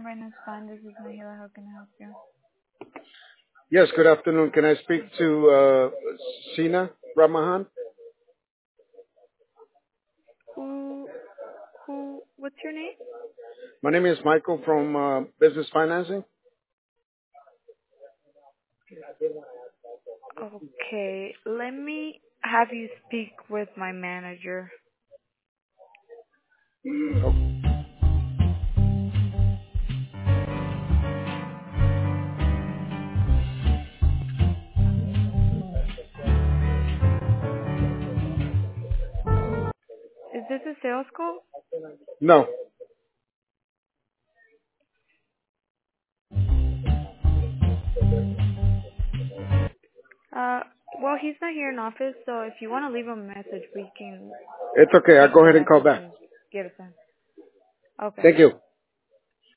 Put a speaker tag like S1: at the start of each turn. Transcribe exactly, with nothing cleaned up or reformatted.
S1: Finance Fund. This is Mahila. How can I help you?
S2: Yes, good afternoon. Can I speak to uh, Sina Ramahan?
S1: Who, who, what's your name?
S2: My name is Michael from uh, Business Financing.
S1: Okay, let me have you speak with my manager. Is this a sales call?
S2: No.
S1: Uh, well, he's not here in office, so if you want to leave him a message, we can
S2: It's okay. I'll
S1: take
S2: go
S1: the
S2: ahead and call
S1: message
S2: back.
S1: and give it to him. Okay.
S2: Thank you.